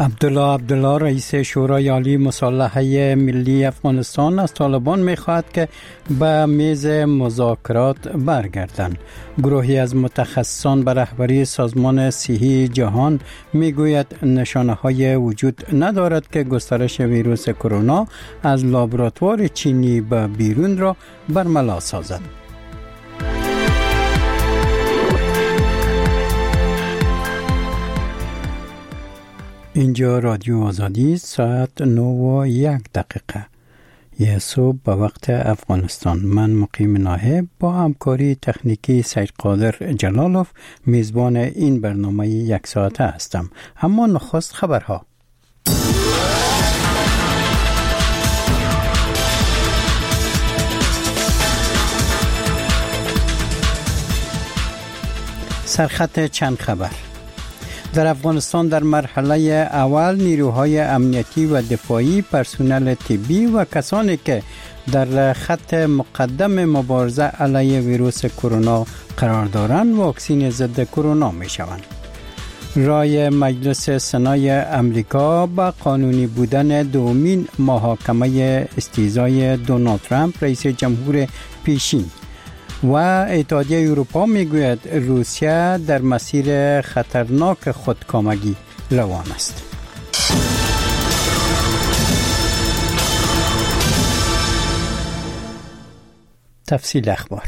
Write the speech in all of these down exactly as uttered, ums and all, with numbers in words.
عبدالله عبدالله رئیس شورای عالی مسلحه ملی افغانستان از طالبان می‌خواهد که به میز مذاکرات برگردند. گروهی از متخصصان به رهبری سازمان صحی جهان میگوید نشانه‌های وجود ندارد که گسترش ویروس کرونا از لابراتوار چینی به بیرون را برملا سازد. اینجا رادیو آزادی، ساعت نه و یک دقیقه یه صبح به وقت افغانستان. من مقیم ناهب با همکاری تکنیکی سید قادر جلالوف میزبان این برنامه یک ساعته هستم. اما نخست خبرها. سرخط چند خبر. در افغانستان در مرحله اول نیروهای امنیتی و دفاعی، پرسنل طبی و کسانی که در خط مقدم مبارزه علیه ویروس کرونا قرار دارند واکسین ضد کرونا می شوند. رای مجلس سنای امریکا با قانونی بودن دومین محاکمه استیزای دونالد ترامپ رئیس جمهور پیشین و اتحادیه اروپا میگوید روسیه در مسیر خطرناک خودکامگی روان است. تفصیل اخبار.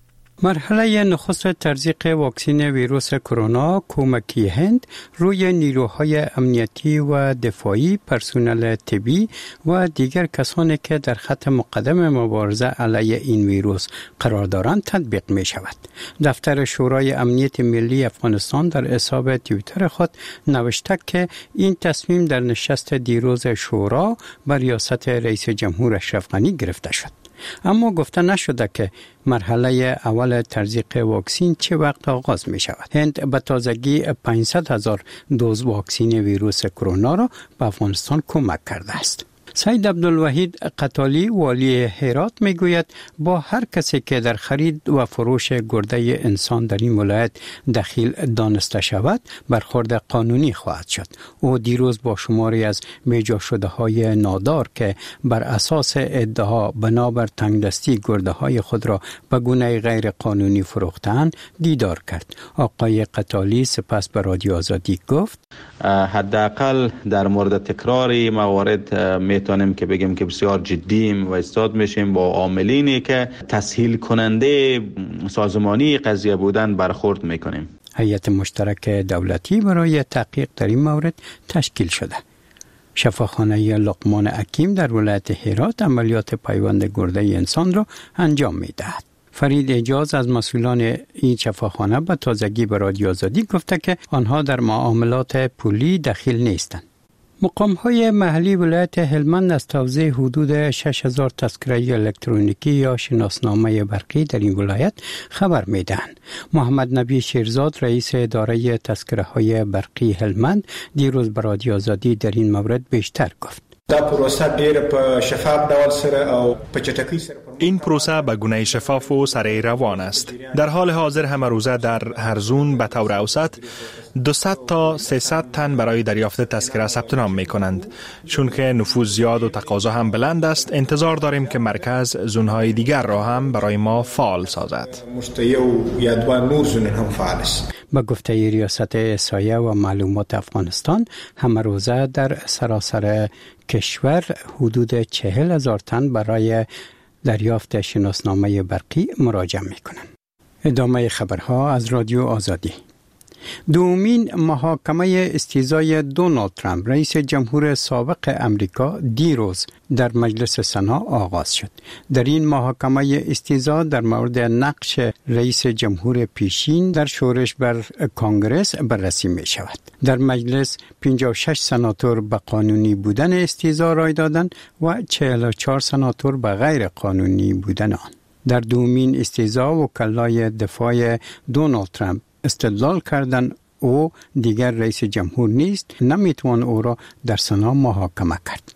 مرحله نخست تزریق واکسن ویروس کرونا کمکی هند روی نیروهای امنیتی و دفاعی، پرسنل طبی و دیگر کسانی که در خط مقدم مبارزه علیه این ویروس قرار دارند تطبیق می شود. دفتر شورای امنیت ملی افغانستان در حساب توییتر خود نوشته که این تصمیم در نشست دیروز شورا بر ریاست رئیس جمهور اشرف غنی گرفته شد. اما گفته نشده که مرحله اول تزریق واکسن چه وقت آغاز می شود. هند به تازگی پانصد هزار دوز واکسن ویروس کرونا را به افغانستان کمک کرده است. سید عبدالوحید قتالی والی هرات می گوید با هر کسی که در خرید و فروش گرده انسان در این ولایت دخیل دانسته شود برخورد قانونی خواهد شد. او دیروز با شماری از بیجا شده های نادار که بر اساس ادعا بنابر تنگدستی گرده های خود را به گونه غیر قانونی فروختند دیدار کرد. آقای قتالی سپس به رادیو آزادی گفت حداقل در مورد تکراری موارد میتونیم که بگیم که بسیار جدیم و استاد میشیم با عاملینی که تسهیل کننده سازمانی قضیه بودن برخورد میکنیم. هیئت مشترک دولتی برای تحقیق در این مورد تشکیل شده. شفاخانه لقمان حکیم در ولایت هرات عملیات پیوند گرده انسان را انجام میدهد. فرید اجاز از مسئولان این شفاخانه به تازگی به رادیو آزادی گفته که آنها در معاملات پولی دخیل نیستند. مقام‌های محلی ولایت هلمند از توزیع حدود شش هزار تذکره الکترونیکی یا شناسنامه برقی در این ولایت خبر می‌دهند. محمد نبی شیرزاد رئیس اداره تذکره‌های برقی هلمند دیروز به رادیو آزادی در این مورد بیشتر گفت. دا پروسه ډېر په شفاف ډول سره او په چټکۍ سره این پروسه به گونه شفاف و سریع روان است. در حال حاضر همه روزه در هر زون به طور اوسط دویست تا سیصد تن برای دریافت تذکره ثبت نام می کنند. چون که نفوذ زیاد و تقاضا هم بلند است، انتظار داریم که مرکز زونهای دیگر را هم برای ما فعال سازد. با گفته ریاست احصایه و معلومات افغانستان، همه روزه در سراسر کشور حدود چهل هزار تن برای دریافت شناسنامه برقی مراجعه می کنند. ادامه خبرها از رادیو آزادی. دومین محاکمه استیزای دونالد ترامپ رئیس جمهور سابق امریکا دیروز در مجلس سنا آغاز شد. در این محاکمه استیزا در مورد نقش رئیس جمهور پیشین در شورش بر کنگره بررسی می شود. در مجلس پنجاه و شش سناتور به قانونی بودن استیزا رای دادند و چهل و چهار سناتور به غیر قانونی بودن آن. در دومین استیزا وکلای دفاع دونالد ترامپ استدلال کردن او دیگر رئیس جمهور نیست، نمیتوان او را در سنا محاکمه کرد.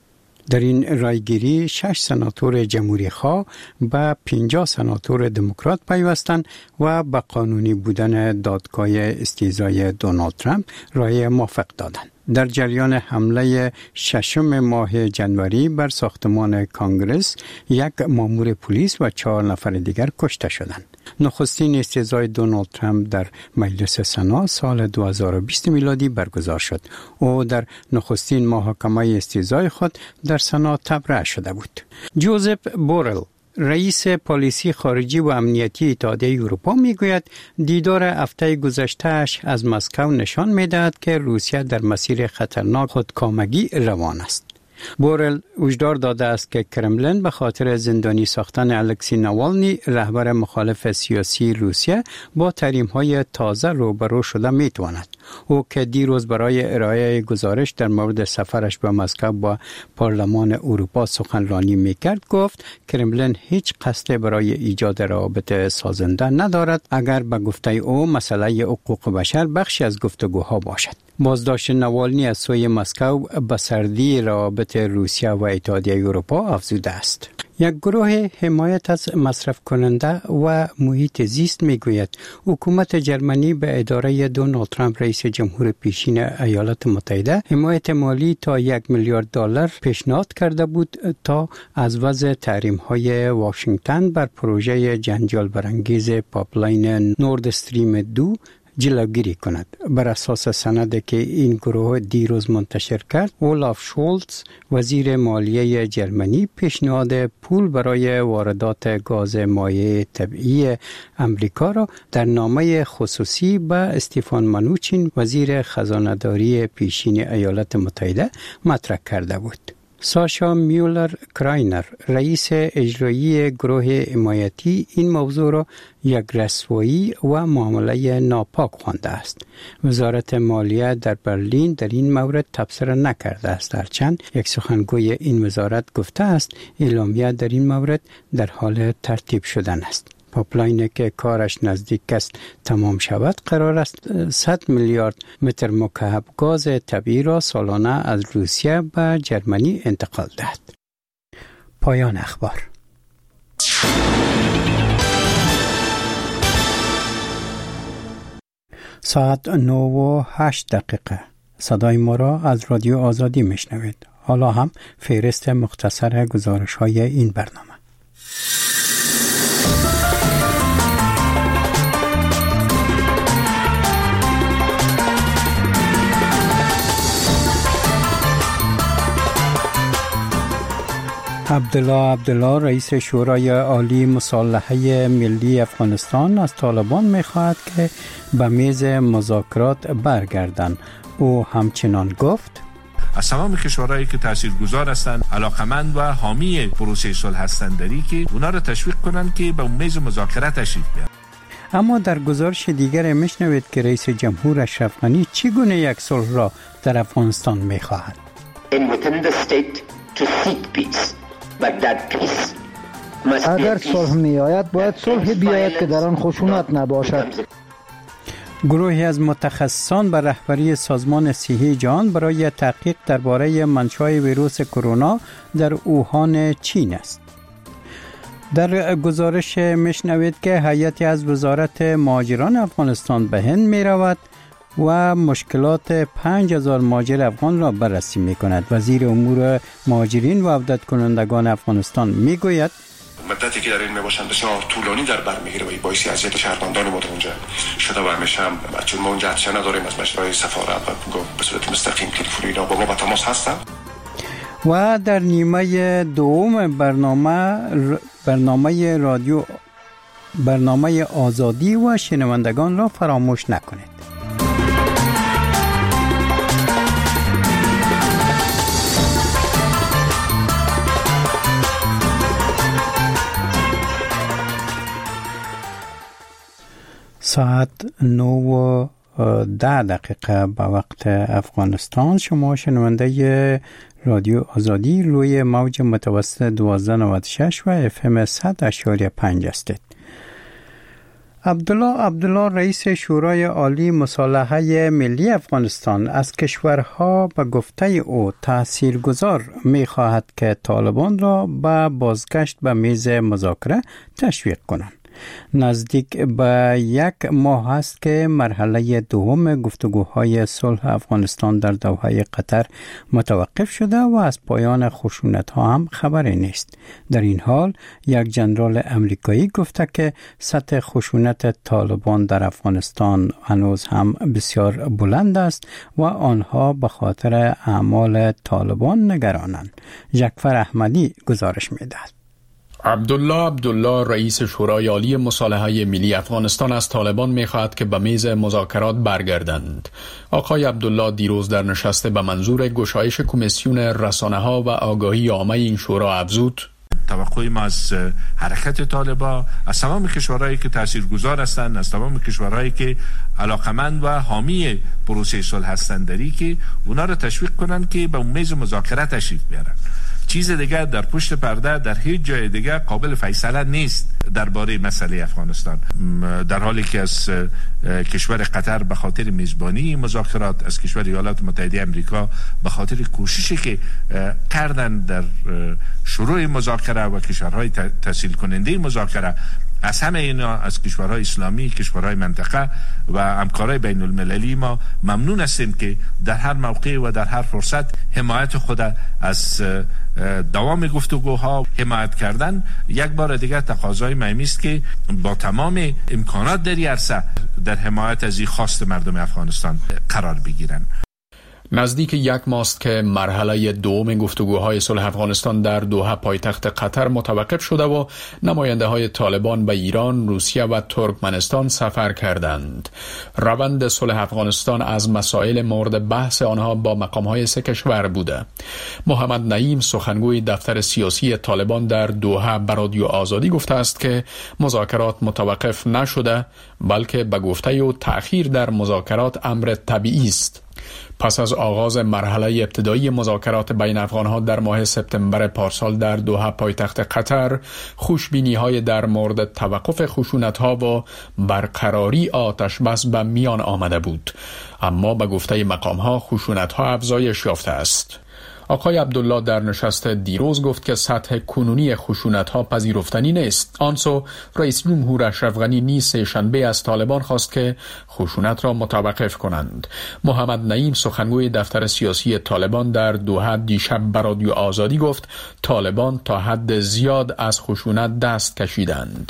در این رایگیری شش سناتور جمهوری خواه به پنجاه سناتور دموکرات پیوستند و به قانونی بودن دادگاه استیضای دونالد ترامپ رای موافق دادند. در جریان حمله ششم ماه جنوری بر ساختمان کانگرس یک مامور پلیس و چهار نفر دیگر کشته شدند. نخستین استیضای دونالد ترامپ در مجلس سنا سال دو هزار و بیست میلادی برگزار شد. او در نخستین محاکمه استیضای خود در سنا تبرئه شده بود. جوزف بورل رئیس پالیسی خارجی و امنیتی اتحادیه اروپا میگوید دیدار هفته گذشته‌اش از مسکو نشان می‌دهد که روسیه در مسیر خطرناک خودکامگی روان است. بورل هشدار داده است که کرملین به خاطر زندانی ساختن الکسی ناوالنی رهبر مخالف سیاسی روسیه با تحریم‌های تازه روبرو شده می‌تواند. او که دیروز برای ارائه گزارش در مورد سفرش به مسکو با پارلمان اروپا سخنرانی می‌کرد گفت کرملین هیچ قصد برای ایجاد روابط سازنده ندارد اگر به گفته او مسئله حقوق بشر بخشی از گفتگوها باشد. بازداشت ناوالنی از سوی مسکو به سردی روابط روسیه و اتحادیه اروپا افزوده است. یک گروه حمایت از مصرف کننده و محیط زیست میگوید حکومت جرمنی به اداره دونالد ترامپ رئیس جمهور پیشین ایالات متحده حمایت مالی تا یک میلیارد دلار پیشنهاد کرده بود تا از وضع تحریم‌های واشنگتن بر پروژه جنجال برانگیز پایپلاین نورد استریم دو جلوگیری کند. بر اساس سندی که این گروه دیروز منتشر کرد، اولاف شولتز وزیر مالیه جرمنی پیشنهاد پول برای واردات گاز مایع طبیعی امریکا را در نامه خصوصی به استیفان منوچین وزیر خزانه‌داری پیشین ایالات متحده مطرح کرده بود. ساشا میولر کراینر رئیس اجرایی گروه حمایتی این موضوع را یک رسوایی و معامله ناپاک خوانده است. وزارت مالیه در برلین در این مورد تبصره نکرده است، هرچند یک سخنگوی این وزارت گفته است اعلامیه در این مورد در حال ترتیب شدن است. پایپلاینی که کارش نزدیک است تمام شود قرار است صد میلیارد متر مکعب گاز طبیعی را سالانه از روسیه به جرمنی انتقال دهد. پایان اخبار. ساعت نه و هشت دقیقه. صدای ما را از رادیو آزادی میشنوید. حالا هم فهرست مختصر گزارش های این برنامه. عبدالله عبدالله رئیس شورای عالی مصالحه ملی افغانستان از طالبان می‌خواهد که به میز مذاکرات برگردند. او همچنان گفت از تمام کشورهایی که تاثیرگذار هستند علاقمند و حامی پروسه صلح هستند داری که اونا رو تشویق کنند که به میز مذاکره تشریف بیارند. اما در گزارش دیگر میشنوید که رئیس جمهور اشرف غنی چگونه یک صلح را در افغانستان می‌خواهد. اگر صلح می آید باید صلح بیاید که در آن خشونت نباشد. گروهی از متخصصان به رهبری سازمان صحی جهان برای تحقیق درباره منشأ ویروس کرونا در اوهان چین است. در گزارش میشنوید که هیئتی از وزارت مهاجران افغانستان به هند می رود و مشکلات پنج هزار مهاجر افغان را بررسی می کند. وزیر امور مهاجرین و عودت کنندگان افغانستان می گوید مدتی که در این می باشند بسیار طولانی در بر میگیره و این باعث اذیت شهروندان ما در اونجا شده و همیشه هم چون ما اونجا عطشه نداریم از مجرای سفارت و به صورت مستقیم تلفنی با ما به تماس هستن. و در نیمه دوم برنامه برنامه رادیو برنامه آزادی و شنوندگان را فراموش نکنید. ساعت نه و ده دقیقه به وقت افغانستان. شما شنونده رادیو آزادی روی موج متوسط دوازده نود و شش و اف ام صد اشاری پنج هستید. عبدالله عبدالله رئیس شورای عالی مصالحه ملی افغانستان از کشورها به گفته او تاثیرگذار می خواهد که طالبان را به بازگشت به میز مذاکره تشویق کنند. نزدیک به یک ماه است که مرحله دوم گفتگوهای صلح افغانستان در دوحه قطر متوقف شده و از پایان خشونت ها هم خبری نیست. در این حال یک جنرال امریکایی گفته که سطح خشونت طالبان در افغانستان هنوز هم بسیار بلند است و آنها به خاطر اعمال طالبان نگرانند. جعفر احمدی گزارش می‌دهد. عبدالله عبدالله رئیس شورای عالی مصالحه ملی افغانستان از طالبان می‌خواهد که به میز مذاکرات برگردند. آقای عبدالله دیروز در نشست به منظور گشایش کمیسیون رسانه‌ها و آگاهی عامه این شورا افزود: توقع ما از حرکت طالبان، از تمام کشورهایی که تاثیرگذار هستند، از تمام کشورهایی که علاقمند و حامی پروسه صلح هستند، داری که اونا رو تشویق کنند که به میز مذاکره تشریف بیارن. چیز دیگه در پشت پرده در هیچ جای دیگه قابل فیصله نیست درباره مسئله افغانستان. در حالی که از کشور قطر به خاطر میزبانی مذاکرات، از کشور ایالات متحده آمریکا به خاطر کوششی که کردن در شروع مذاکره و کشورهای تسهیل کننده مذاکره، از همه اینا، از کشورهای اسلامی، کشورهای منطقه و همکارای بین المللی ما ممنون هستیم که در هر موقع و در هر فرصت حمایت خود از دوام گفتگوها حمایت کردن. یک بار دیگر تقاضای مهمی است که با تمام امکانات در این عرصه در حمایت از این خواست مردم افغانستان قرار بگیرن. نزدیک یک ماست که مرحله دوم گفتگوهای صلح افغانستان در دوحه پایتخت قطر متوقف شده و نماینده های طالبان به ایران، روسیه و ترکمنستان سفر کردند. روند صلح افغانستان از مسائل مورد بحث آنها با مقامهای سه کشور بوده. محمد نعیم سخنگوی دفتر سیاسی طالبان در دوحه به رادیو آزادی گفته است که مذاکرات متوقف نشده، بلکه به گفته او تأخیر در مذاکرات امر طبیعی است. پس از آغاز مرحله ابتدایی مذاکرات بین افغانها در ماه سپتامبر پارسال در دوحه پایتخت قطر، خوشبینی‌های در مورد توقف خشونت‌ها و برقراری آتش بس به میان آمده بود، اما به گفته مقام‌ها خشونت‌ها افزایش یافته است. آقای عبدالله در نشست دیروز گفت که سطح کنونی خشونت‌ها پذیرفتنی نیست. آنسو رئیس جمهور اشرف غنی نیز سه‌شنبه از طالبان خواست که خشونت را متوقف کنند. محمد نعیم سخنگوی دفتر سیاسی طالبان در دوحه دیشب به رادیو آزادی گفت طالبان تا حد زیاد از خشونت دست کشیدند.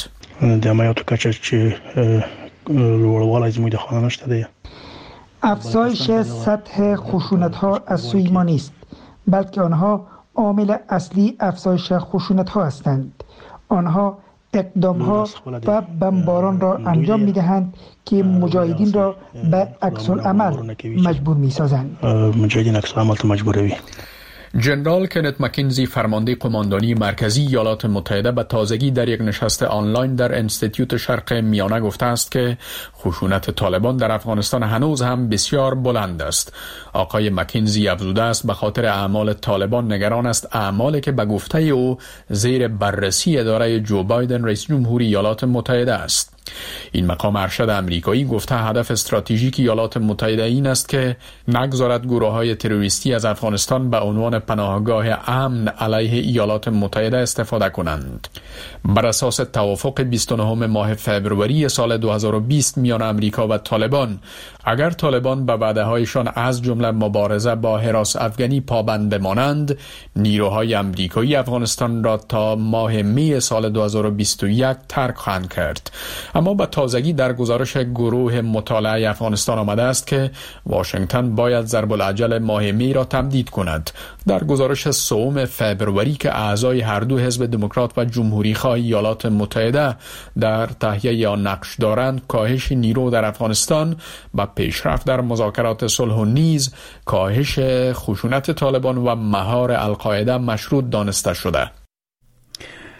افزایش سطح خشونت‌ها از سوی ما نیست، بلکه آنها عامل اصلی افزایش خشونت ها هستند. آنها اقدام ها و بمباران را انجام می دهند که مجاهدین را به عکس العمل مجبور می سازند. مجاهدین عکس العمل تو مجبوروی. جنرال کنت مکینزی فرمانده قماندانی مرکزی ایالات متحده به تازگی در یک نشست آنلاین در انستیتیوت شرق میانه گفته است که خشونت طالبان در افغانستان هنوز هم بسیار بلند است. آقای مکینزی افزوده است به خاطر اعمال طالبان نگران است اعمالی که به گفته او زیر بررسی اداره جو بایدن رئیس جمهوری ایالات متحده است. این مقام ارشد امریکایی گفته هدف استراتژیک ایالات متحده این است که نگذارد گروه‌های تروریستی از افغانستان به عنوان پناهگاه امن علیه ایالات متحده استفاده کنند. بر اساس توافق بیست و نهم ماه فوریه سال دو هزار و بیست میان امریکا و طالبان، اگر طالبان به وعده‌هایشان از جمله مبارزه با حراس افغانی پابند بمانند، نیروهای امریکایی افغانستان را تا ماه می سال دو هزار و بیست و یک ترک خواهند کرد. اما به تازگی در گزارش گروه مطالعه افغانستان آمده است که واشنگتن باید ضرب العجل ماه می را تمدید کند. در گزارش سوم فوریه که اعضای هر دو حزب دموکرات و جمهوری خواه ایالات متحده در تهیه آن نقش دارند، کاهش نیرو در افغانستان و پیشرفت در مذاکرات صلح و نیز کاهش خشونت طالبان و مهار القاعده مشروط دانسته شده.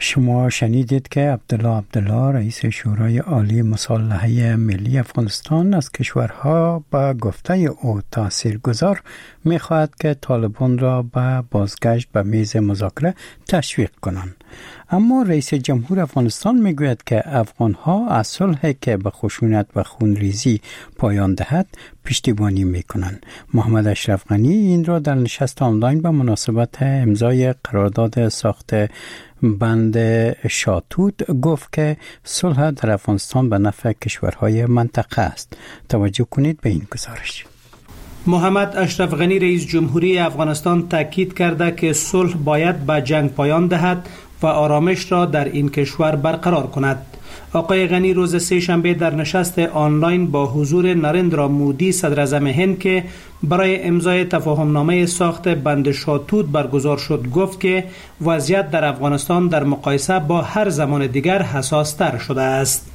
شما شنیدید که عبدالله عبدالله رئیس شورای عالی مصالحه ملی افغانستان از کشورها به گفته او تاثیرگذار می‌خواهد که طالبان را به بازگشت به میز مذاکره تشویق کنند. اما رئیس جمهور افغانستان میگوید که افغانها از صلحی که به خشونت و خونریزی پایان دهد پشتیبانی میکنند. محمد اشرف غنی این را در نشست آنلاین به مناسبت امضای قرارداد ساخت بند شاتوت گفت که صلح در افغانستان به نفع کشورهای منطقه است. توجه کنید به این گزارش. محمد اشرف غنی رئیس جمهوری افغانستان تاکید کرده که صلح باید به جنگ پایان دهد و آرامش را در این کشور برقرار کند. آقای غنی روز سه شنبه در نشست آنلاین با حضور نریندرا مودی صدر اعظم هند که برای امضای تفاهمنامه ساخت بند شاتوت برگزار شد گفت که وضعیت در افغانستان در مقایسه با هر زمان دیگر حساس‌تر شده است.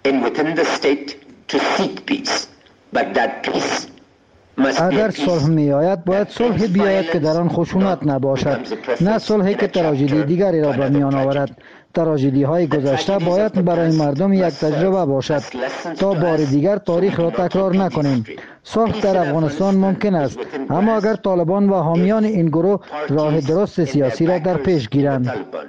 اگر صلح می آید باید صلح بیاید که در آن خشونت نباشد، نه صلحی که تراژدی دیگری را به میان آورد. تراژدی های گذشته باید برای مردم یک تجربه باشد تا بار دیگر تاریخ را تکرار نکنیم. صلح در افغانستان ممکن است، اما اگر طالبان و حامیان این گروه راه درست سیاسی را در پیش گیرند.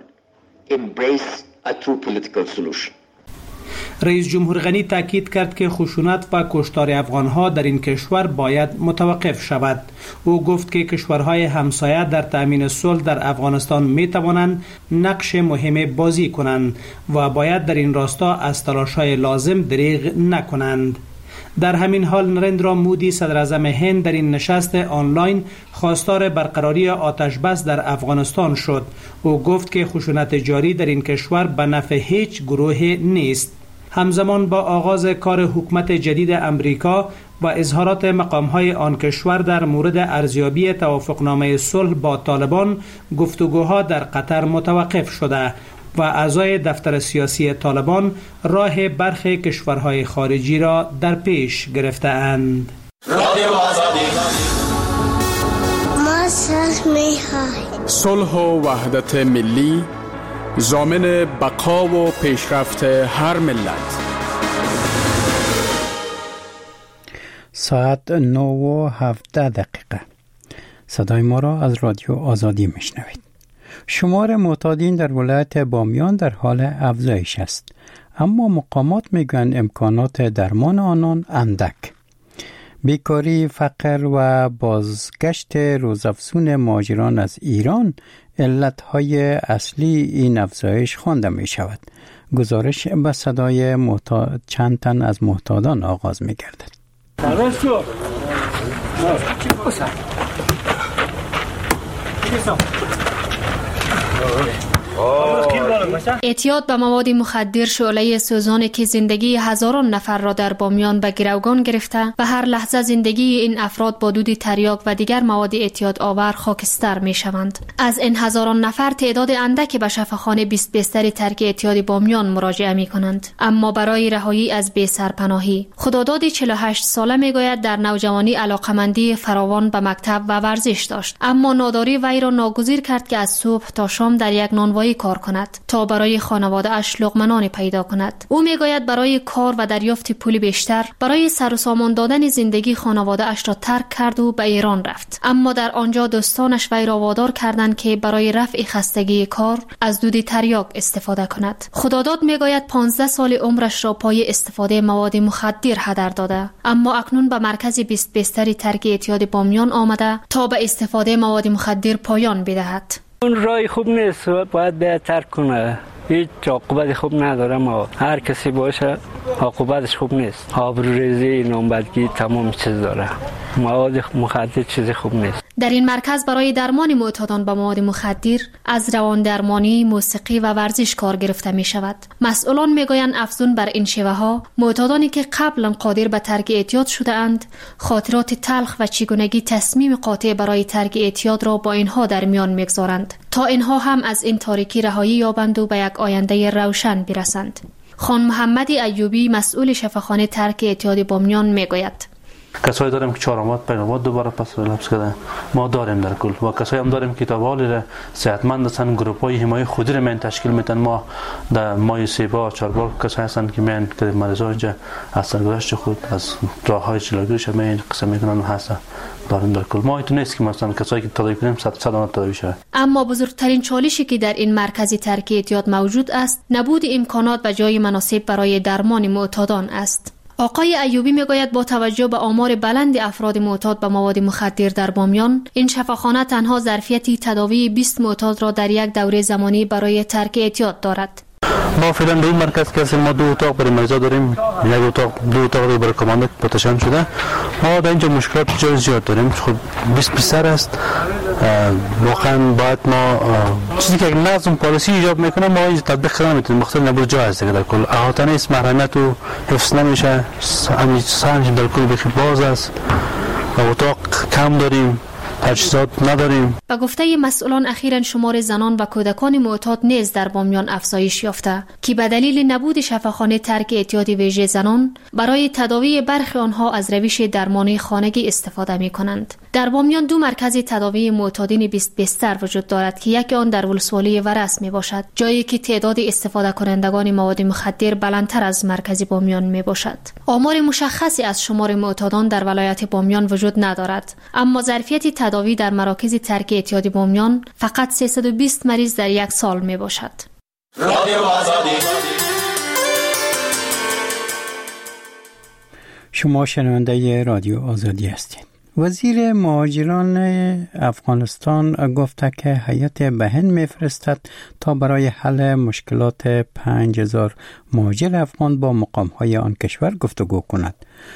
رئیس جمهور غنی تاکید کرد که خشونت و کشتار افغانها در این کشور باید متوقف شود. او گفت که کشورهای همسایه در تأمین صلح در افغانستان می توانند نقش مهم بازی کنند و باید در این راستا از تلاش‌های لازم دریغ نکنند. در همین حال نریندرا مودی صدر اعظم هند در این نشست آنلاین خواستار برقراری آتش بس در افغانستان شد. او گفت که خشونت جاری در این کشور به نفع هیچ گروه نیست. همزمان با آغاز کار حکومت جدید امریکا و اظهارات مقام‌های آن کشور در مورد ارزیابی توافقنامه صلح با طالبان، گفتگوها در قطر متوقف شده و اعضای دفتر سیاسی طالبان راه برخی کشورهای خارجی را در پیش گرفته‌اند. صلح و وحدت ملی ضامن بقا و پیشرفت هر ملت. ساعت نه و هفده دقیقه. صدای ما را از رادیو آزادی میشنوید. شمار معتادین در ولایت بامیان در حال افزایش است، اما مقامات میگویند امکانات درمان آنان اندک. بیکاری، فقر و بازگشت روزافزون مهاجران از ایران علتهای اصلی این افزایش خوانده می شود. گزارش به صدای محتاج چند تن از محتاجان آغاز می گردد. اعتیاد به مواد مخدر شعله سوزانی که زندگی هزاران نفر را در بامیان به گروگان گرفته و هر لحظه زندگی این افراد با دود تریاک و دیگر مواد اعتیاد آور خاکستر می شوند. از این هزاران نفر تعداد اندکی به شفاخانه بیست بستر ترک اعتیاد بامیان مراجعه می کنند، اما برای رهایی از بی سرپناهی. خداداد چهل و هشت ساله می گوید در نوجوانی علاقمندی فراوان به مکتب و ورزش داشت، اما ناداری وی را ناگزیر کرد که از صبح تا شام در یک نانوایی کار کند تا برای خانواده اش لقمه نان پیدا کند. او میگوید برای کار و دریافت پول بیشتر برای سر و سامان دادن زندگی خانواده اش را ترک کرد و به ایران رفت، اما در آنجا دوستانش وی را وادار کردند که برای رفع خستگی کار از دود تریاک استفاده کند. خداداد میگوید پانزده سال عمرش را پای استفاده مواد مخدر هدر داده، اما اکنون به مرکز بیست بستری ترک اعتیاد بامیان آمده تا به استفاده مواد مخدر پایان بدهد. اون رای خوب نیست، باید به ترک کنه. هیچ عاقبت خوب نداره، ما هر کسی باشه عاقبتش خوب نیست. آبروریزی، نامبردگی، تمام چیز داره. مواد مخدر چیز خوب نیست. در این مرکز برای درمان معتادان به مواد مخدر از روان درمانی، موسیقی و ورزش کار گرفته می شود. مسئولان می گویند افزون بر این شیوه ها، معتادانی که قبلا قادر به ترک اعتیاد شده اند، خاطرات تلخ و چگونگی تصمیم قاطع برای ترک اعتیاد را با اینها در میان می گذارند تا اینها هم از این تاریکی رهایی یابند و به یک آینده روشن برسند. خان محمد ایوبی مسئول شفاخانه ترک اعتیاد بامیان می گوید: کسایی داریم که چهار آماد پنج آماد دوباره پس لبس کردن، ما داریم در کل و کسایی هم داریم که تابالی را صحتمند هستن، گروپ های حمایت خودی را من تشکیل میدن. ما در ماه سه بار چهار بار کسایی هستن که من که مریضا اینجا از سرگذشت خود از راههای جلوگیریش من قسم میکنن و هستن داریم در کل. ما ایتون نیست که مثلا کسایی که تداوی کنیم صد صد آماد تداوی شود. اما بزرگترین چالشی که در این مرکز ترک اعتیاد موجود است نبود امکانات و جای مناسب برای درمان معتادان است. آقای ایوبی میگوید با توجه به آمار بلند افراد معتاد به مواد مخدر در بامیان، این شفاخانه تنها ظرفیت تداوی بیست معتاد را در یک دوره زمانی برای ترک اعتیاد دارد. ما فعلا به این مرکز که هستیم ما دو اتاق برای مریضا داریم، یک اتاق دو اتاق رو برای کماندک پاتشان شده. ما در اینجا مشکلات جای زیاد داریم، خب بیست بیستر است. واقعا باید ما چیزی که نظم پالیسی ایجاب میکنه ما اینجا تطبیق کردن نمیتونیم، مختلف نبود جا هست در کل احاطه نیست، محرمیت و حفظ نمیشه، همین سنج در کل بخی باز است و اتاق کم داریم، تجهیزات نداریم. به گفته مسئولان اخیراً شمار زنان و کودکان معتاد نیز در بامیان افزایش یافته که به دلیل نبود شفاخانه ترک اعتیاد ویژه زنان برای تداوی برخی آنها از روش درمانی خانگی استفاده می کنند. در بامیان دو مرکز تداوی معتادین بیست بستر وجود دارد که یکی آن در ولسوالی ورس می باشد، جایی که تعداد استفاده کنندگان مواد مخدر بلندتر از مرکز بامیان می باشد. آمار مشخصی از شمار معتادان در ولایت بامیان وجود ندارد، اما ظرفیت تداوی در مراکز ترک اعتیاد بامیان فقط سیصد و بیست مریض در یک سال می باشد. رادیو آزادی. شما شنونده رادیو آزادی هستید. وزیر مهاجران افغانستان گفته که هیئت به هند میفرستد تا برای حل مشکلات پنج هزار مهاجر افغان با مقام‌های آن کشور گفتگو کند.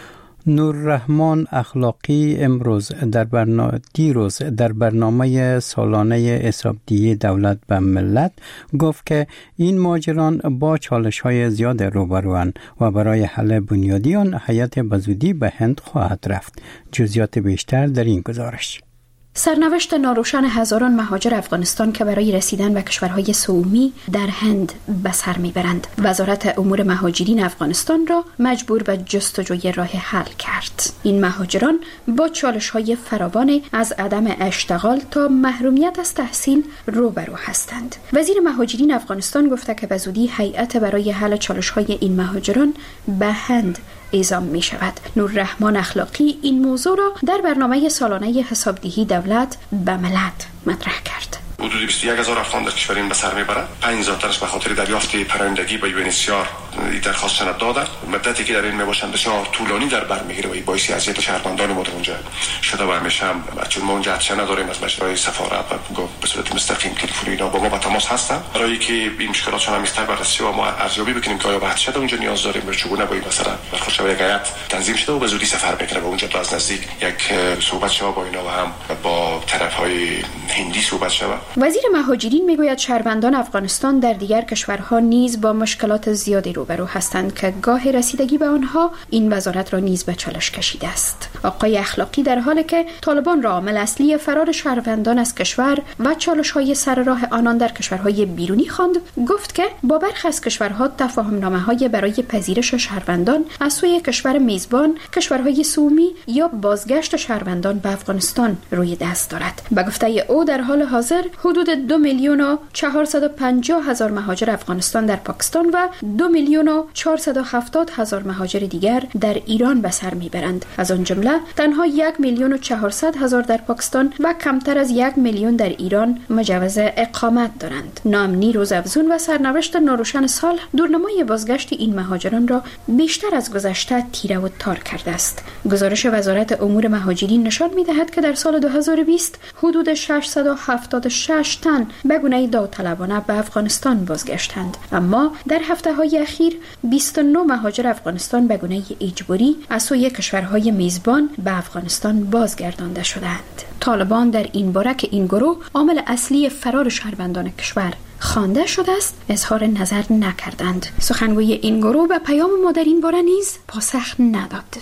نوررحمان اخلاقی امروز در برنامه دیروز در برنامه سالانه حسابدهی دولت به ملت گفت که این مهاجران با چالش‌های زیاد روبروان و برای حل بنیادی آن هیئت به زودی به هند خواهد رفت. جزئیات بیشتر در این گزارش. سرنوشت ناروشن هزاران مهاجر افغانستان که برای رسیدن به کشورهای سومی در هند به سر میبرند، وزارت امور مهاجرین افغانستان را مجبور به جستجوی راه حل کرد. این مهاجران با چالش‌های فراوان از عدم اشتغال تا محرومیت از تحصیل روبرو هستند. وزیر مهاجرین افغانستان گفته که به زودی هیئت برای حل چالش‌های این مهاجران به هند اعزام می شود. نوررحمان اخلاقی این موضوع را در برنامه سالانه حسابدهی دولت به ملت مطرح کرد. حدود بیست و یک هزار افغان در کشور این به سر میبرند. پنج هزار تنش به خاطر دریافت پناهندگی به یو ان اچ سی آر درخواست سند دادند. مدتی که در این میباشند بسیار طولانی در بر میگیره و باعث اذیت شهروندان ما در اونجا شده و همیشه هم چون ما اونجا حدس نداریم از مجرای سفارت و به صورت مستقیم تلفنی اینا با ما به تماس هستند برای که این مشکلاتشون هم بیشتر بررسی و ما ارزیابی بکنیم که آیا به حد اونجا نیاز داریم یا چگونه با این مثلا برخورد شود. یک هیئت تنظیم شده و به زودی سفر بکنه و اونجا تا از نزدیک یک صحبت شود با اینا و هم با طرف‌های هندی صحبت شود. وزیر مهاجرین میگوید شهروندان افغانستان در دیگر کشورها نیز با مشکلات زیادی روبرو هستند که گاه رسیدگی به آنها این وزارت را نیز به چالش کشیده است. آقای اخلاقی در حالی که طالبان را عامل اصلی فرار شهروندان از کشور و چالش‌های سر راه آنان در کشورهای بیرونی خواند، گفت که با برخی از کشورها تفاهم‌نامه‌های برای پذیرش شهروندان از سوی کشور میزبان، کشورهای سومی یا بازگشت شهروندان به افغانستان روی دست دارد. به گفته او در حال حاضر حدود دو میلیون و چهارصد و پنجاه هزار مهاجر افغانستان در پاکستان و دو میلیون و چهارصد و هفتاد هزار مهاجر دیگر در ایران به سر میبرند. از آن جمله تنها یک میلیون و چهارصد هزار در پاکستان و کمتر از یک میلیون در ایران مجوز اقامت دارند. ناامنی روزافزون و سرنوشت ناروشن سال دورنمای بازگشت این مهاجران را بیشتر از گذشته تیره و تار کرده است. گزارش وزارت امور مهاجرین نشان می‌دهد که در سال دو هزار و بیست حدود ششصد و هفتاد و شش تن به گونه داوطلبانه به افغانستان بازگشتند، اما در هفته‌های اخیر بیست و نه مهاجر افغانستان به گونه اجباری از سوی کشورهای میزبان به افغانستان بازگردانده شدند. طالبان در این باره که این گروه عامل اصلی فرار شهروندان کشور خوانده شده است اظهار نظر نکردند. سخنگوی این گروه به پیام ما در این باره نیز پاسخ نداد.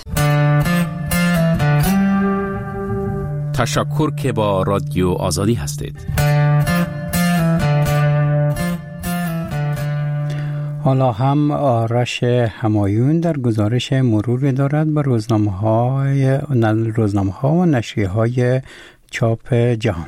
تشکر که با رادیو آزادی هستید. حالا هم آرش همایون در گزارش مرور دارد به روزنامه های روزنامه ها و نشریه های چاپ جهان.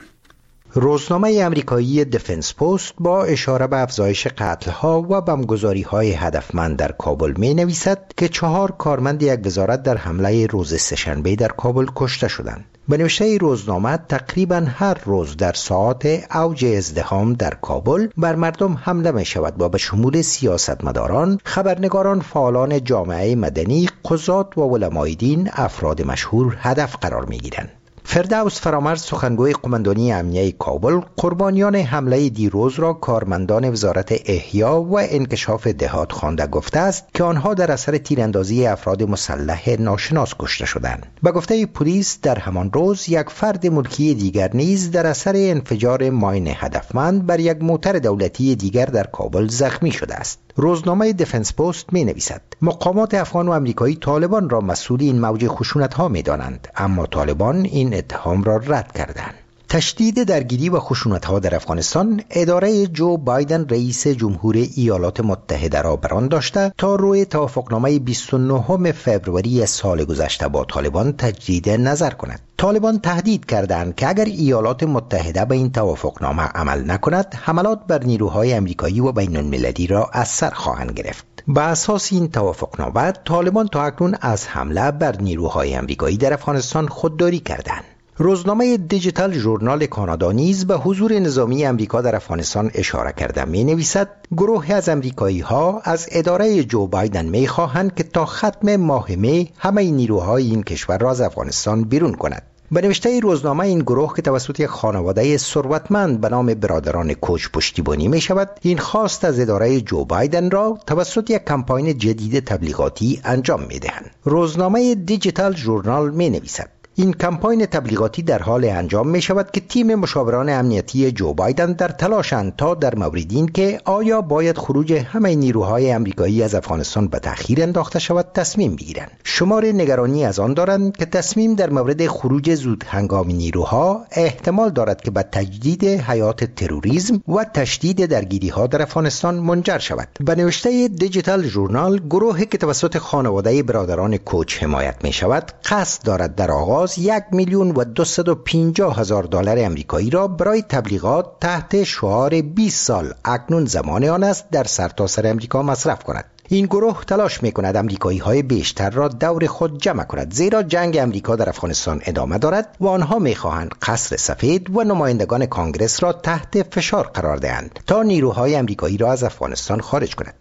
روزنامه امریکایی دفنس پست با اشاره به افزایش قتل‌ها و بمبگذاری‌های هدفمند در کابل می نویسد که چهار کارمند یک وزارت در حمله روز سه‌شنبه در کابل کشته شدند. به نوشته روزنامه تقریبا هر روز در ساعات اوج ازدحام در کابل بر مردم حمله می شود و به شمول سیاستمداران، خبرنگاران، فعالان جامعه مدنی، قضات و علمای دین، افراد مشهور هدف قرار می گیرند. فردوس فرامرز سخنگوی قماندانی امنیه کابل قربانیان حمله دیروز را کارمندان وزارت احیا و انکشاف دهات خوانده گفته است که آنها در اثر تیراندازی افراد مسلح ناشناس کشته شدند. به گفته پلیس در همان روز یک فرد ملکی دیگر نیز در اثر انفجار ماین هدفمند بر یک موتر دولتی دیگر در کابل زخمی شده است. روزنامه دفنس پست می نویسد مقامات افغان و امریکایی طالبان را مسئول این موج خشونت ها می دانند، اما طالبان این اتهام را رد کردند. تشدید درگیری و خشونت‌ها در افغانستان اداره جو بایدن رئیس جمهور ایالات متحده را بران داشته تا روی توافقنامه بیست و نهم فوریه سال گذشته با طالبان تجدید نظر کند. طالبان تهدید کردند که اگر ایالات متحده به این توافقنامه عمل نکند، حملات بر نیروهای امریکایی و بین المللی را از سر خواهند گرفت. بر اساس این توافقنامه، طالبان تا اکنون از حمله بر نیروهای امریکایی در افغانستان خودداری کردند. روزنامه دیجیتال ژورنال کانادا نیز به حضور نظامی امریکا در افغانستان اشاره کرده می نویسد گروه از امریکایی ها از اداره جو بایدن می خواهند که تا ختم ماه می همه نیروهای این کشور را از افغانستان بیرون کند. به نوشته روزنامه این گروه که توسط یک خانواده ثروتمند به نام برادران کوچ پشتیبانی می شود، این خواست از اداره جو بایدن را توسط یک کمپاین جدید تبلیغاتی انجام می دهند. روزنامه دیجیتال ژورنال می نویسد این کمپاین تبلیغاتی در حال انجام می شود که تیم مشاوران امنیتی جو بایدن در تلاشند تا در مورد این که آیا باید خروج همه نیروهای امریکایی از افغانستان به تأخیر انداخته شود تصمیم بگیرند. شمار نگرانی از آن دارند که تصمیم در مورد خروج زود هنگام نیروها احتمال دارد که به تجدید حیات تروریسم و تشدید درگیری ها در افغانستان منجر شود. به نوشته دیجیتال ژورنال، گروهی که توسط خانواده برادران کوچ حمایت می شود قصد دارد در آغاز یک میلیون و دویست و پنجاه هزار دلار امریکایی را برای تبلیغات تحت شعار بیست سال اکنون زمان آن است در سرتاسر امریکا مصرف کند. این گروه تلاش می کند امریکایی های بیشتر را دور خود جمع کند، زیرا جنگ امریکا در افغانستان ادامه دارد و آنها می خواهند قصر سفید و نمایندگان کانگرس را تحت فشار قرار دهند تا نیروهای امریکایی را از افغانستان خارج کند.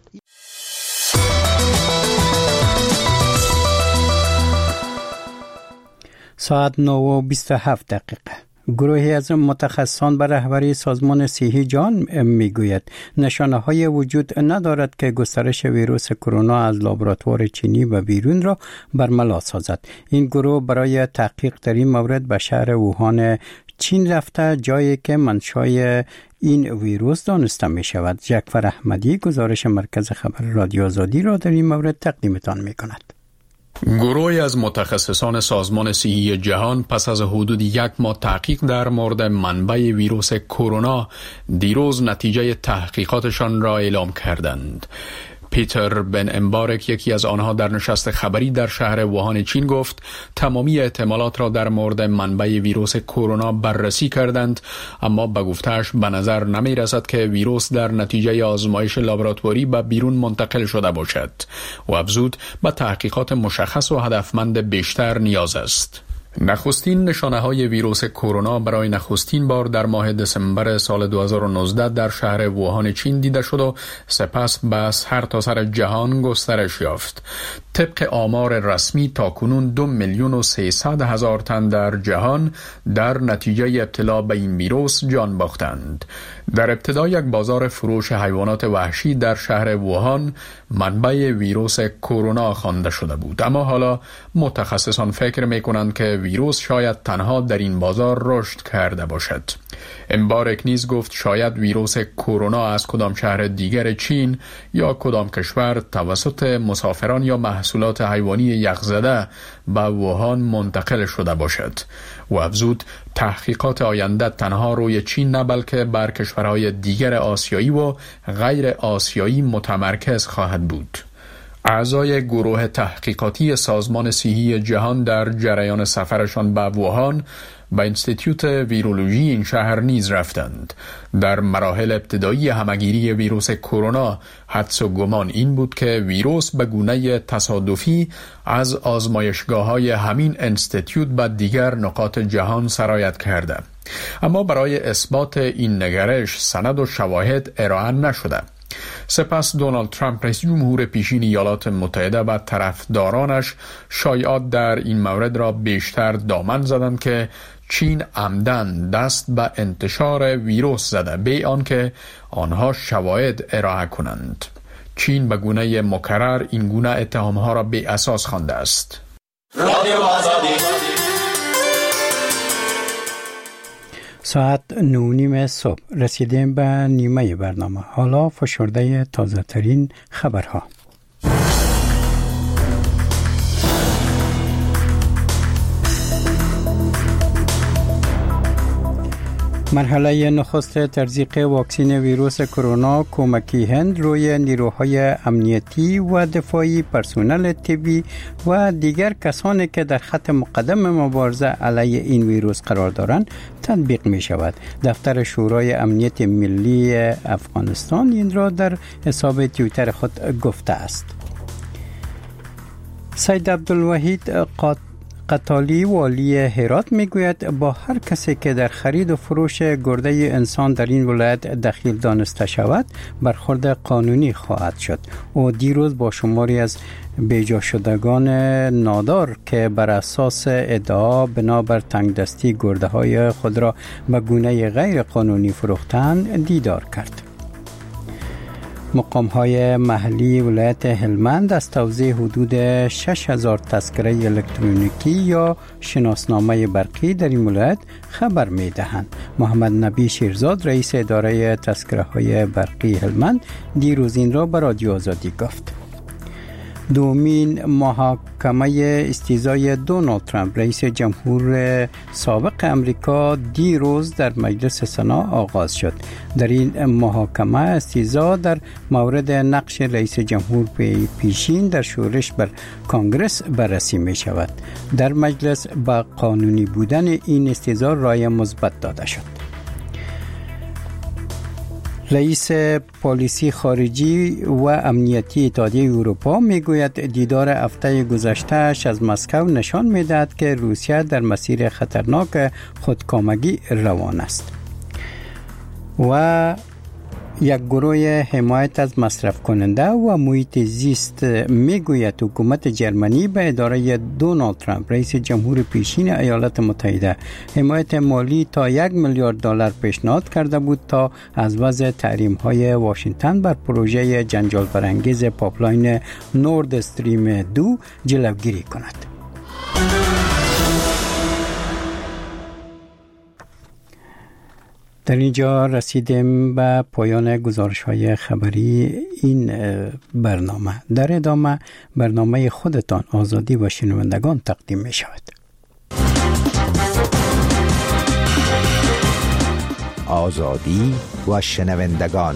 ساعت نه و بیست و هفت دقیقه. گروهی از متخصصان بر رهبری سازمان صحی جهان میگوید نشانه های وجود ندارد که گسترش ویروس کرونا از لابراتوار چینی به بیرون را برملا سازد. این گروه برای تحقیق در این مورد به شهر ووهان چین رفته، جایی که منشأ این ویروس دانسته می شود. جعفر احمدی گزارش مرکز خبر رادیو آزادی را در این مورد تقدیمتان می کند. گروهی از متخصصان سازمان صحی جهان پس از حدود یک ماه تحقیق در مورد منبع ویروس کرونا دیروز نتیجه تحقیقاتشان را اعلام کردند. پیتر بن امبارک، یکی از آنها، در نشست خبری در شهر ووهان چین گفت تمامی احتمالات را در مورد منبع ویروس کرونا بررسی کردند، اما به گفته‌اش به نظر نمی رسد که ویروس در نتیجه آزمایش لابراتواری به بیرون منتقل شده باشد و افزود به تحقیقات مشخص و هدفمند بیشتر نیاز است. نخستین نشانه های ویروس کرونا برای نخستین بار در ماه دسامبر سال دو هزار و نوزده در شهر ووهان چین دیده شد و سپس به سرتاسر جهان گسترش یافت. طبق آمار رسمی تاکنون دو میلیون و سیصد هزار تن در جهان در نتیجه ابتلا به این ویروس جان باختند. در ابتدا یک بازار فروش حیوانات وحشی در شهر ووهان منبع ویروس کرونا خوانده شده بود، اما حالا متخصصان فکر می کنند که ویروس شاید تنها در این بازار رشد کرده باشد. امبارک نیز گفت شاید ویروس کرونا از کدام شهر دیگر چین یا کدام کشور توسط مسافران یا محصولات حیوانی یخزده به ووهان منتقل شده باشد و افزود تحقیقات آینده تنها روی چین نه بلکه بر کشورهای دیگر آسیایی و غیر آسیایی متمرکز خواهد بود. اعضای گروه تحقیقاتی سازمان صحی جهان در جریان سفرشان به ووهان به انستیتیوت ویرولوژی این شهر نیز رفتند. در مراحل ابتدایی همگیری ویروس کرونا حدس و گمان این بود که ویروس به گونه تصادفی از آزمایشگاه‌های همین انستیتیوت به دیگر نقاط جهان سرایت کرده، اما برای اثبات این نگرش سند و شواهد ارائه نشده. سپس دونالد ترامپ رئیس جمهور پیشین ایالات متحده و طرفدارانش شایعات در این مورد را بیشتر دامن زدند که چین عمدن دست به انتشار ویروس زده بی آنکه آنها شواهد ارائه کنند. چین به گونه مکرر این گونه اتهامها را بی اساس خوانده است. ساعت نو نیم صبح رسیدیم به نیمه برنامه. حالا فشرده تازه ترین خبرها. مرحله نخست تزریق واکسن ویروس کرونا کمکی هند روی نیروهای امنیتی و دفاعی، پرسنل طبی و دیگر کسانی که در خط مقدم مبارزه علیه این ویروس قرار دارند تطبیق می شود. دفتر شورای امنیت ملی افغانستان این را در حساب توییتر خود گفته است. سید عبدالوحید قات قتالی والی هرات میگوید با هر کسی که در خرید و فروش گرده انسان در این ولایت دخیل دانسته شود برخورد قانونی خواهد شد. او دیروز با شماری از بیجا شدگان نادار که بر اساس ادعا بنابر تنگ دستی گرده های خود را به گونه غیر قانونی فروختند دیدار کرد. مقام های محلی ولایت هلمند از توزیع حدود شش هزار تذکره الکترونیکی یا شناسنامه برقی در این ولایت خبر می دهند. محمد نبی شیرزاد رئیس اداره تذکره های برقی هلمند دیروز این را به رادیو آزادی گفت. دومین محاکمه استیزای دونالد ترامپ رئیس جمهور سابق امریکا دیروز در مجلس سنا آغاز شد. در این محاکمه استیزا در مورد نقش رئیس جمهور پیشین در شورش بر کانگرس بررسی می شود. در مجلس با قانونی بودن این استیزا رای مثبت داده شد. رئیس پلیسی خارجی و امنیتی اتحادیه اروپا میگوید دیدار هفته گذشته‌اش از مسکو نشان می‌دهد که روسیه در مسیر خطرناک خودکامگی روان است و یک گروه حمایت از مصرف کننده و محیط زیست میگوید حکومت جرمنی به اداره دونالد ترامپ رئیس جمهور پیشین ایالات متحده حمایت مالی تا یک میلیارد دلار پیشنهاد کرده بود تا از وضع تحریم های واشنگتن بر پروژه جنجال برانگیز پایپلاین نورد استریم دو جلوگیری کند. در اینجا رسیدیم به پایان گزارش‌های خبری این برنامه. در ادامه برنامه خودتان آزادی و شنوندگان تقدیم می شود. آزادی و شنوندگان.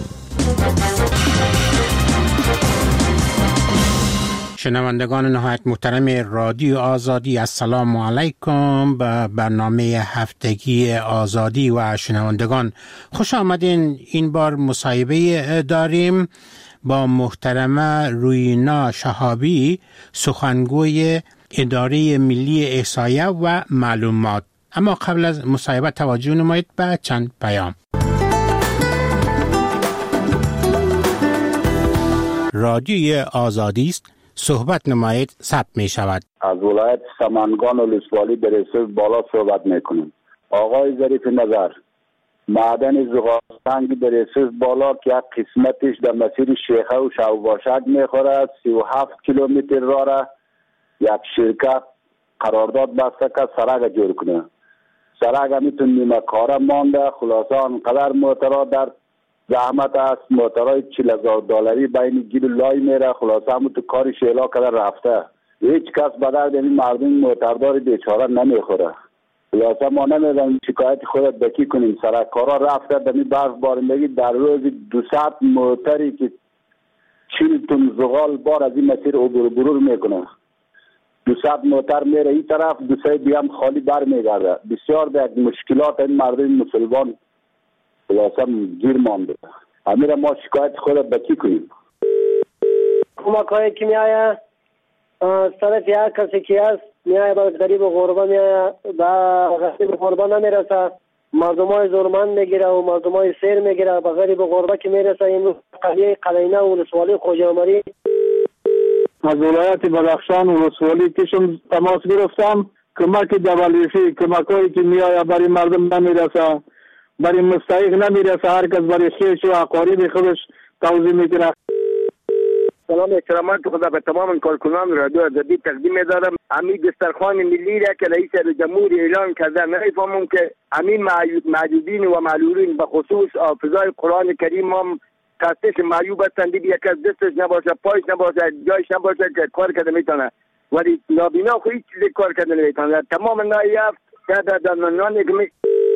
شنوندگان نهایت محترم رادیو آزادی، السلام علیکم. به برنامه هفتگی آزادی و شنوندگان خوش آمدین. این بار مصاحبه داریم با محترمه روینا شهابی، سخنگوی اداره ملی احصایه و معلومات. اما قبل از مصاحبه توجه نمایید به چند پیام. رادیوی آزادی است، صحبت نمایید ثبت می شود. از ولایت سمنگان و لسوالی در رسوب بالا صحبت می کنیم. آقای ظریف نظر، معدن زغالسنگ در رسوب بالا که یک قسمتش در مسیر شیخه و شوباشک می خوره، سی و هفت کیلومتر راه را یک شرکت قرارداد بسته که سرک جور کنه. سرک میتون نیمه کاره مانده. خلاصه انقدر موترها در زحمت است. موترهای چهل هزار دلاری بین گیل لای میره. خلاصه همون تو کار شیلا کده رفته. هیچ کس به درد این مردم موتردار بیچاره نمیخوره. خلاصه ما نمیدونم شکایت خودت بکی کنیم. سرک کارا رفته دمی برف بارندگی در روز دویست موتری که چهل تن زغال بار از این مسیر عبور برور میکنه. دویست موتر میره این طرف، دویست دیگه هم خالی بر میگرده. بسیار به یک مشکلات این مردم مسلمان خلاصه گیر مانده. همین ما شکایت خودت بکی کنیم. کمک هایی که میایه سرف هر کسی که هست میایه با غریب و غربه میایه با غریب و غربه نمیرسه. مردم های زورمند میگیره و مردم های سیر میگیره. با غریب و غربه که میرسه این قلیه قلینه و ولسوالی خوجامری از ولایت بدخشان و ولسوالی کشم تماس گرفتم. کمک دبلیفی کمک هایی که میایه برای مردم نمیرسه، برای مستحق نمیرسه. هر کس برای خیش و اقارب خودش توضیح میکنه. سلام احترامات خدا به تمام کارکنان رادیو آزادی تقدیم می‌دارم. امید دسترخوان ملی را که رئیس جمهور اعلان کرده نمی‌فهمم که امین معیوبین و معلولین به خصوص حافظای قرآن کریم هم کسش معیوب هستند. دیگه یک از دستش نباشه، پایش نباشه، جایش نباشه که کار کرده میتونه، ولی نابینا خو هیچ چیزی کار کرده نمیتونه. تمام نایب در در نان می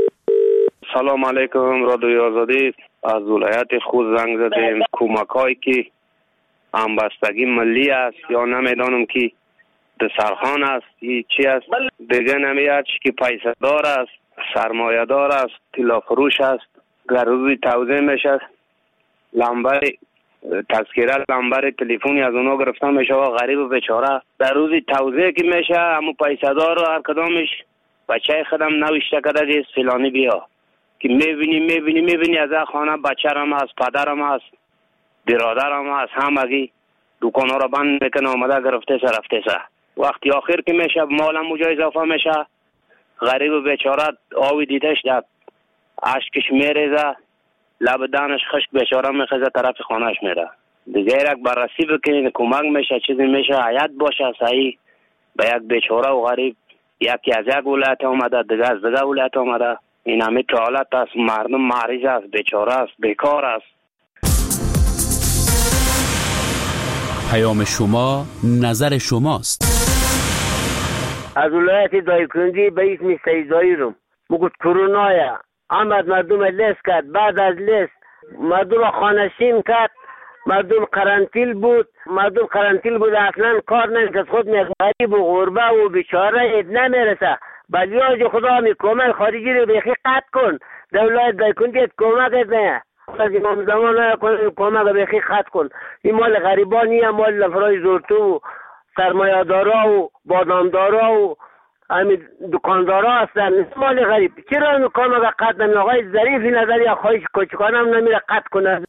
سلام علیکم رادیو آزادی. از ولایت خود زنگ زدیم. کمک‌هایی که همبستگی ملی است یا نمیدانم که دسترخوان است یا چی است دیگه نمیاد که پیسه دار است، سرمایه دار است، طلا فروش است. در روزی توزیع میشه لمبر تذکره لمبر تلفنی از اونها گرفتن میشه و غریب و بیچاره در روزی توزیع که میشه همون پیسه دار و هر کدامش بچه خودم نوشته کده که فلانی بیا که میبینی میبینی میبینی از خانه بچه هم هست، پدرم هست، برادرم هست، همگی دکان ها را بند میکنه آمده گرفته سر رفته سر. وقتی آخر که میشه مالم اونجا اضافه میشه غریب و بیچاره آوی دیدش در عشقش میریزه، لب دانش خشک بیچاره میخزه طرف خانهش میره. دیگه یک بررسی بکنید کمک میشه چیزی میشه حیات باشه صحیح به یک بیچاره و غریب. یکی از یک ولایت آمده دیگه از دیگه ولایت آمده. این همه که حالت است. مردم مریض است، بیچاره است، بیکار است. پیام شما نظر شماست. از ولایت دایکنی به اسم سیدایی رو مگود کرونایا آمد مردم لیست کرد. بعد از لیست مردم خانشین کرد. مردم قرنطیل بود. مردم قرنطیل بود اصلا کار نمیکرد. خود غریب و غربه و بیچاره اید نمیرسه. بلیاج خدا می کمک خارجی رو بیخی قطع کن. دولت دایکنی کمک نه از امام زمان کمک بیخی خط کن. این مال غریبانی هم مال لفرای زورتو و سرمایه دارا و بادامدارا و همین دکاندارا هستن. مال غریب چرا این کمک قطع نمی؟ آقای ظریفی نظر یا خواهش کوچکان هم نمیره قطع کنه.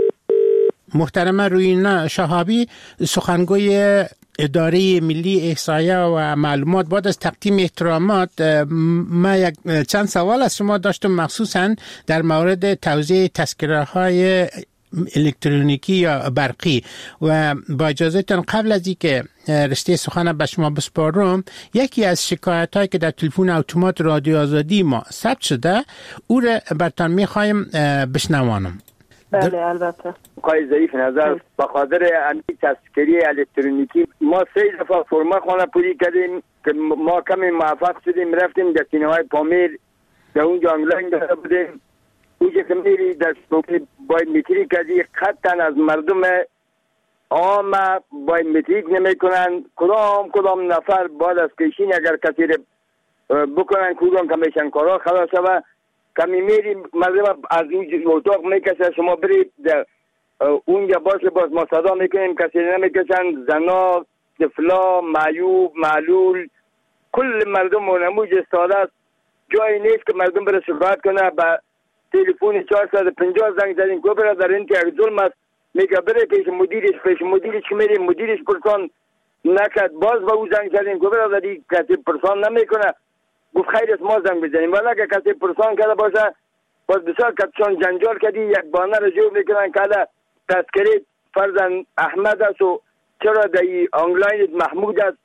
محترم روینا شهابی سخنگوی اداره ملی احصایه و معلومات، بعد از تقدیم احترامات ما یک چند سوال از شما داشتم مخصوصا در مورد توزیع تذکره های الکترونیکی یا برقی و با اجازهتون قبل از اینکه رشته سخن به شما بسپارم یکی از شکایت هایی که در تلفن اتومات رادیو آزادی ما ثبت شده او را برتان میخوایم بشنوانم. بله البته. آقای ضعیف نظر به خاطر امی تذکری الکترونیکی ما سه دفعه فرما خانه پوری کردیم که ما کمی موفق شدیم رفتیم در سینمای پامیر در اونجا آنلاین داده بودیم. اونجا که میری در بایومتریک کردی خطا از مردم عام بایومتریک نمی کنن. کدام کدام نفر بعد از پیشین اگر کسی بکنن کدام کمیشن کارا خلاص شود کمی میری مردم از این اتاق میکشه شما برید اونجا باشه باز ما صدا میکنیم کسی نمیکشن. زنا، طفلا، معیوب، معلول کل مردم و نموج استاده است. جایی نیست که مردم بره شکایت کنه. با تلفون چهارصد و پنجاه زنگ زدیم که برادر این که یک ظلم است میگه بره پیش مدیرش پیش مدیرش که میریم مدیرش پرسان نکرد. باز با او زنگ زدیم که برادری کسی پرسان نمیکنه. گفت خیر است ما زنگ بزنیم ولی که کسی پرسان کرده باشه باز بسیار کتشان جنجال کردی یک بانه رو جو میکنن که تذکره فرزن احمد است و چرا دایی آنلاین محمود است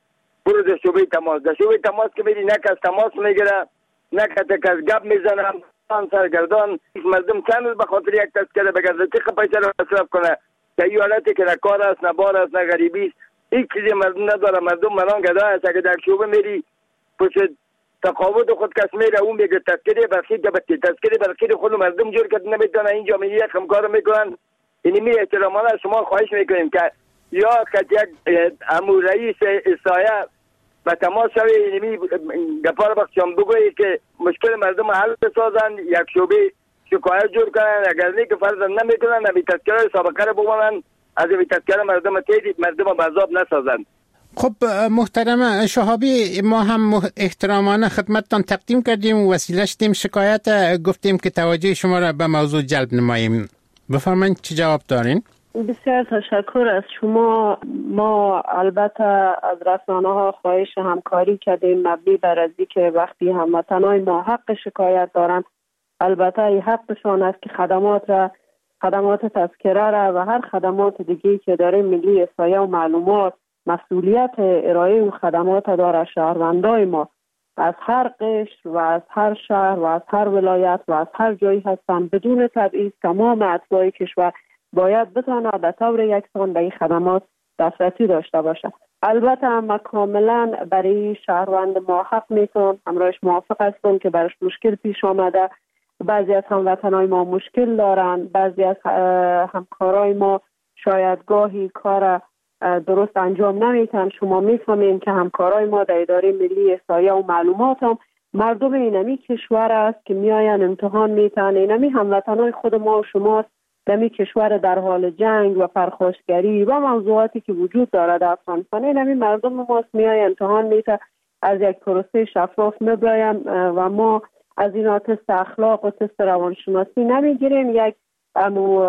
برو در شعبه تماس. در شعبه تماس که میری نه کس تماس میگیره نه کس گپ میزنه، سرگردان مردم چند به خاطر یک تذکره بگرده چه پیسه رو مصرف کنه که این حالتی که نه کار است نه بار است نه غریبی است، هیچ چیزی مردم نداره. مردم منان گدا است. اگه در شعبه میری پشت تقاوت خود کس میره اون میگه تذکره برخی جبتی تذکره برخی خود مردم جور کرد نمیتونه این جامعه یک همکار میکنن. اینی می احترامانه شما خواهش میکنیم که یا که یک امور رئیس سایه و تماس شوی اینمی گپا رو بخشم بگویی که مشکل مردم حل بسازن، یک شعبه شکایت جور کنن، اگر نه که فرض نمیکنن نمی تذکره سابقه رو بمانن، از این تذکره مردم تیدید مردم بذاب نسازن. خب محترم شهابی، ما هم احترامانه خدمتتان تقدیم کردیم و وسیله شدیم شکایت، گفتیم که توجه شما را به موضوع جلب نماییم. بفرمایید چه جواب دارین؟ بسیار تشکر از شما. ما البته از رسانه ها خواهش همکاری کردیم مبنی بر از که وقتی هموطنان ما حق شکایت دارند، البته این حقشان است که خدمات را خدمات تذکره را و هر خدمات دیگه که داره ملی احصایه و معلومات مسئولیت ارائه اون خدمات داره. شهروندای ما از هر قشر و از هر شهر و از هر ولایت و از هر جایی هستند بدون تبعیض تمام اتباع کشور باید بتونه به طور یکسان به این خدمات دسترسی داشته باشه. البته ما کاملا برای شهروند ما حق میتون همراهش موافق هستم که برش مشکل پیش آمده. بعضی از هموطنای ما مشکل دارن، بعضی از همکارای ما شاید گاهی کار درست انجام نمیتن. شما میفهمین که همکارای ما در اداره ملی احصایه و معلومات هم مردم اینمی کشور است که میاین امتحان میتن. اینمی هموطنای خود ما و شماست دمی کشور در حال جنگ و پرخاشگری و موضوعاتی که وجود دارد در افغانستان. اینمی مردم ماست میای امتحان میته، از یک پروسه شفاف میبرایم و ما از اینا تست اخلاق و تست روانشناسی نمیگیریم. یک امو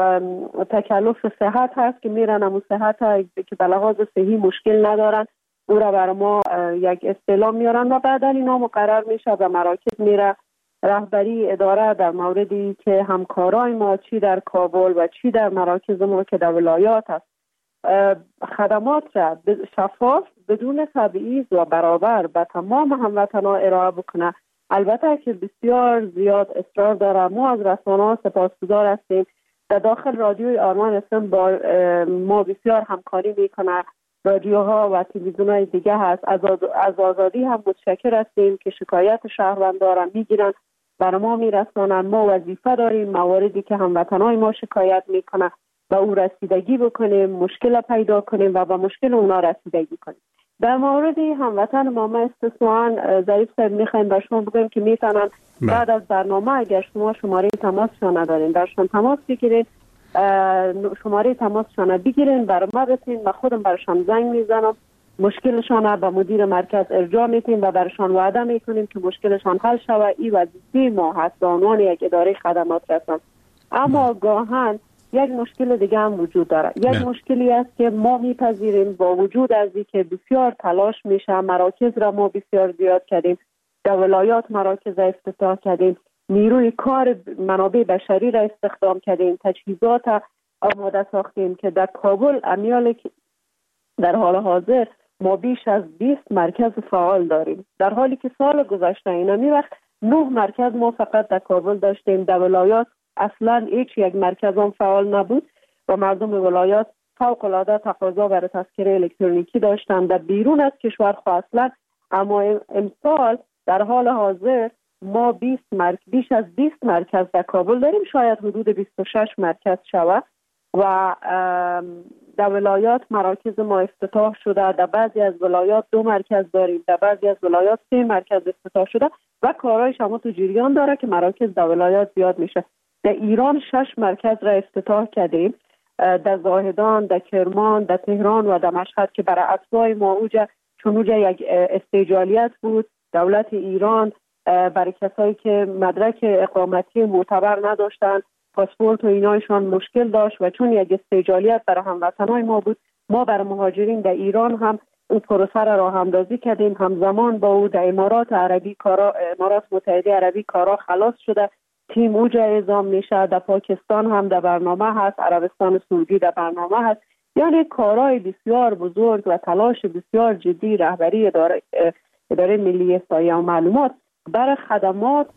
تکلف صحت هست که میرن امو صحت که به لحاظ صحی مشکل ندارن او را بر ما یک استعلام میارن و بعدا اینا مقرر میشه به مراکز میره. رهبری اداره در موردی که همکارای ما چی در کابل و چی در مراکز ما که در ولایات است خدمات را شفاف بدون تبعیض و برابر به تمام هموطنان ارائه بکنه. البته که بسیار زیاد اصرار داره. ما از رسانه‌ها سپاسگزار هستیم. در داخل رادیوی آرمان اسم با ما بسیار همکاری میکنه. رادیوها و تلویزیون‌های دیگه هست. از, از آزادی هم متشکر هستیم که شکایت شهروندان را میگیرن برای ما میرسانن. ما وظیفه داریم مواردی که هموطنای ما شکایت میکنه و او رسیدگی بکنیم، مشکل پیدا کنیم و با مشکل اونا رسیدگی کنیم. در مورد هموطن ما ما استثناً ظریف صاحب میخوایم بر شما بگیم که میتونن بعد از برنامه اگر شما شماره تماسشان ندارین برشان تماس بگیرین، شماره تماسشان بگیرین برای ما رسین و خودم برشان زنگ میزنم، مشکلشان به مدیر مرکز ارجاع میتیم و برشان وعده میکنیم که مشکلشان حل شود. این وظیفه ما هست به عنوان یک اداره خدمات رسان. اما گاهن یک مشکل دیگه هم وجود داره. یک نه. مشکلی است که ما میپذیریم با وجود از اینکه بسیار تلاش میشه، مراکز را ما بسیار زیاد کردیم، در ولایات مراکز افتتاح کردیم، نیروی کار منابع بشری را استخدام کردیم، تجهیزات آماده ساختیم که در کابل امیال در حال حاضر ما بیش از بیست مرکز فعال داریم، در حالی که سال گذشته اینمی وقت نه مرکز ما فقط در کابل داشتیم. در ولایات اصلا هیچ یک مرکز هم فعال نبود و مردم ولایات فوق العاده تقاضا برای تذکره الکترونیکی داشتند در بیرون از کشور خو اصلا. اما امسال در حال حاضر ما بیست مرکز بیش از بیست مرکز در کابل داریم، شاید حدود بیست و شش مرکز شود و در ولایات مراکز ما افتتاح شده. در بعضی از ولایات دو مرکز داریم، در بعضی از ولایات سه مرکز افتتاح شده و کارهایش هم تو جریان داره که مراکز در ولایات زیاد میشه. در ایران شش مرکز را افتتاح کردیم، در زاهدان، در کرمان، در تهران و در مشهد که برای اتباع ما اوجه چون اوجه یک استیجالیت بود. دولت ایران برای کسایی که مدرک اقامتی معتبر نداشتن، پاسپورت و اینایشان مشکل داشت و چون یک استیجالیت برای هموطنای ما بود، ما برای مهاجرین در ایران هم اون پروسه را راه اندازی کردیم. همزمان با او در امارات عربی کارا امارات متحده عربی کارا خلاص شده، تیم اوجا اعزام میشه. در پاکستان هم در برنامه هست، عربستان سعودی در برنامه هست. یعنی کارهای بسیار بزرگ و تلاش بسیار جدی رهبری اداره, اداره ملی احصایه و معلومات برای خدمات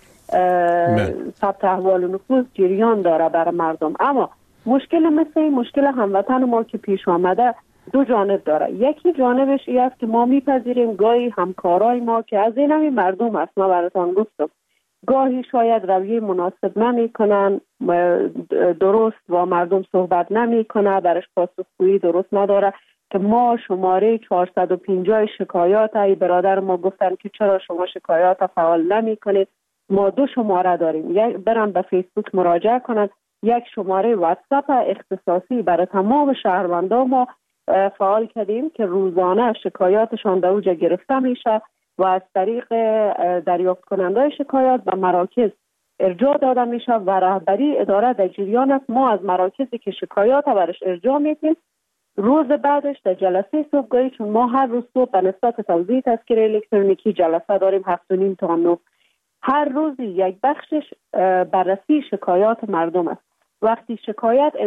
ثبت احوال و نفوذ جریان داره برای مردم. اما مشکل مثل این مشکل هموطن ما که پیش آمده دو جانب داره. یکی جانبش این است که ما میپذیریم گاهی همکارای ما که از این همی مردم است، ما براتان گفتم گاهی شاید رویه مناسب نمی کنن، درست با مردم صحبت نمی کنه، برش پاسخگویی درست نداره که ما شماره چهارصد و پنجاه شکایات ای برادر ما گفتن که چرا شما شکایات فعال نمی کنید. ما دو شماره داریم، یک برن به فیسبوک مراجعه کنن، یک شماره واتساپ اختصاصی برای تمام شهروندان ما فعال کردیم که روزانه شکایاتشان در اوجا گرفته میشه و از طریق دریافت کننده شکایات به مراکز ارجاع داده میشه و رهبری اداره در جریان است. ما از مراکزی که شکایات برش ارجاع میدیم روز بعدش در جلسه صبحگاهی، چون ما هر روز صبح به نسبت توزیع تذکره الکترونیکی جلسه داریم هفت و نیم تا نه، هر روز یک بخشش بررسی شکایات مردم است. وقتی شکایت